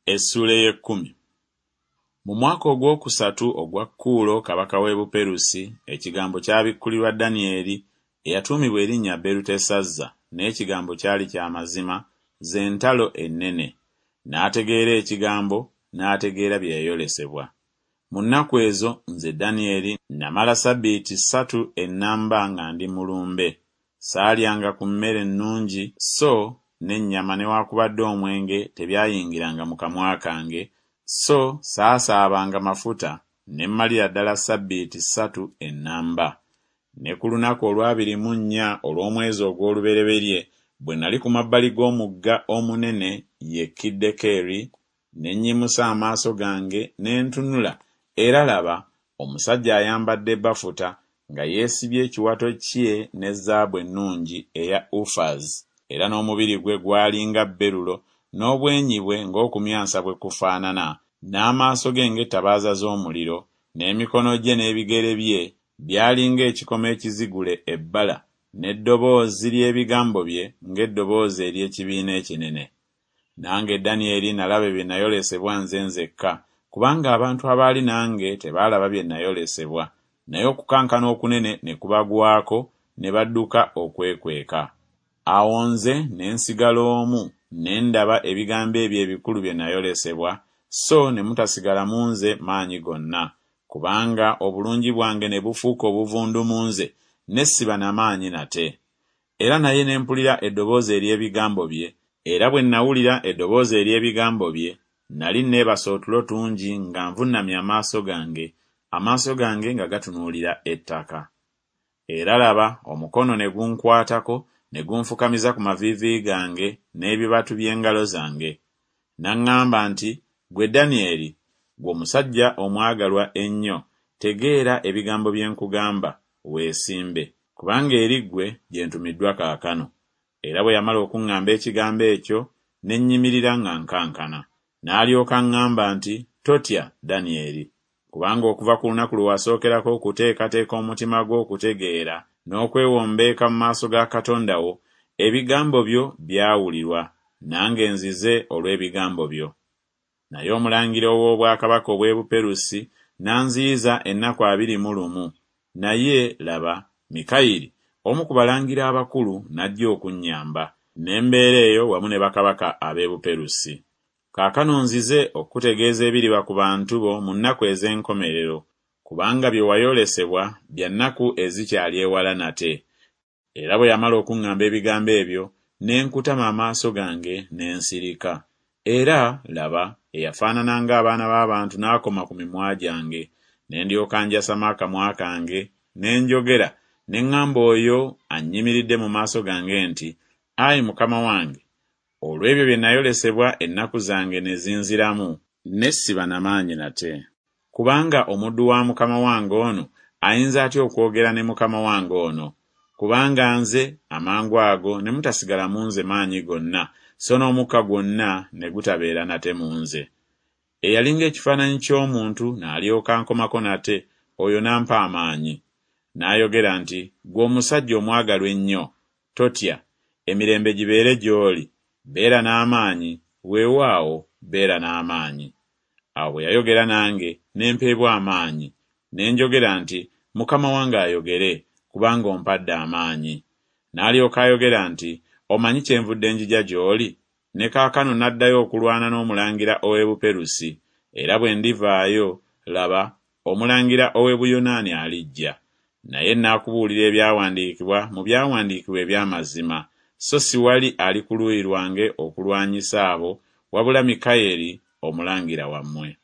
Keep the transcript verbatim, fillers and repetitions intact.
Essula ey'ekkumi. Mu mwaka ogwokusatu ogwa Kuulo kabaka w'e Buperusi, ekigambo kyabikkulirwa Danyeri eyatuumibwa erinnya Berutesazza, n'ekigambo kyali kya mazima, ze ntalo ennene. N'ategeera ekigambo, n'ategeera bye yayolesebwa. Mu nnaku ezo nze Danyeri namala sabbiiti ssatu ennamba nga ndi mulumbe. Saalyanga ku mmere nnungi, so n'ennyama newaakubadde omwenge tebyayingiranga mu kamwa kange, so saasaabanga mafuta, ne mmalira ddala sabbiiti ssatu ennamba. Ne ku lunaku olwabiri mu nnya olw'omwezi ogw'olubereberye, bwe nali ku mabbali g'omugga omunene ye Kiddekeri, ne nnyimusa amaaso gange ne ntunula, era laba omusajja ayambadde bafuta nga yeesibye ekiwato kye ne zaabu ennungi eya Ufaz, era n'omubiri gwe gwalinga berulo, n'obwenyi bwe ng'okumyansa bwe kufaanana, n'amaaso ge ng'ettabaaza z'omuliro, n'emikono gye n'ebigere bye byalinga ekikomo ekizigule ebbala, n'eddoboozi ly'ebigambo bye ng'eddoboozi ery'ekibiina ekinene. Nange Danyeri nalaba bye nayolesebwa nze nzekka, kubanga abantu abaali nange tebaalaba bye nayolesebwa, naye okukankana okunene ne kubagwako ne badduka okwekweka. Awo nze ne nsigala omu, ne ndaba ebigambo ebyo ebikulu bye nayolesebwa, so ne mutasigala mu nze maanyi gonna, kubanga obulungi bwange ne bufuuka obuvundu mu nze, ne siba na maanyi nate. Era naye ne mpulira eddoboozi ery'ebigambo bye, era bwe nawulira eddoboozi ery'ebigambo bye, nali neebasa otulo tungi nga nvunnamye amaaso gange, amaaso gange nga gatunuulira ettaka. Era laba omukono ne gunkwatako, ne gunfukamiza ku maviivi gange n'ebibatu by'engalo zange. N'aŋŋamba nti, ggwe Danyeri, ggwe omusajja omwagalwa ennyo, tegeera ebigambo bye nkugamba, weesimbe, kubanga eri ggwe gye ntumiddwa kaakano. Era bwe yamala okuŋŋamba ekigambo ekyo, ne nnyimirira nga nkankana. N'alyoka aŋŋamba nti, totya Danyeri, kubanga okuva ku lunaku lwe wasookerako okuteekateeka omutima gwo okutegeera n'okwewombeeka mu maaso ga Katonda wo, ebigambo byo byawulirwa, nange nzize olw'ebigambo byo. Naye omulangira ow'obwakabaka obw'e Buperusi n'anziyiza ennaku abiri mu lumu, naye laba Mikayiri, omu ku balangira abakulu, n'ajja okunnyamba, ne mbeera eyo wamu ne bakabaka ab'e Buperusi. Kaakano nzize okutegeeza ebiriba ku bantu bo mu nnaku ez'enkomerero, kubanga bye wayolesebwa bya nnaku ezikyali ewala nate. Era bwe yamala okuŋŋamba ebigambo ebyo, ne nkutama amaaso gange ne nsirika. Era laba eyafaanana ng'abaana b'abantu n'akoma ku mimwa gyange, ne ndyoka njasama akamwa kange, ne njogera, ne ŋŋamba oyo annyimiridde mu maaso gange nti, Ayi Mukama wange, olw'ebyo bye nayolesebwa ennaku zange ne zinziramu, ne siba na maanyi nate. Kubanga omuddu wa Mukama wange ono ayinza atya okwogera ne Mukama wange ono? Kubanga nze amangu ago ne mutasigala mu nze maanyi gonna, so n'omukka gwonna ne gutabeera nate mu nze. Eyalinga ekifaananyi ky'omuntu n'alyoka ankomako nate, oyo n'ampa amaanyi. N'ayogera nti, ggwe omusajja omwagalwa ennyo, totya, emirembe gibeere gy'oli, beera n'amaanyi, weewaawo beera n'amaanyi. Awo bwe yayogera nange ne mpeebwa amaanyi, ne njogera nti, Mukama wange ayogere, kubanga ompadde amaanyi. N'alyoka ayogera nti, omanyi kyenvudde njija gy'oli? Ne kaakano n'addayo okulwana n'omulangira ow'e Buperusi, era bwe ndivaayo, laba, omulangira ow'e Buyonaani alijja. Naye n'akubuulira ebyawandiikibwa mu byawandiikibwa eby'amazima, so si wali ali ku luuyi lwange okulwanyisa abo, wabula Mikayiri omulangira wammwe.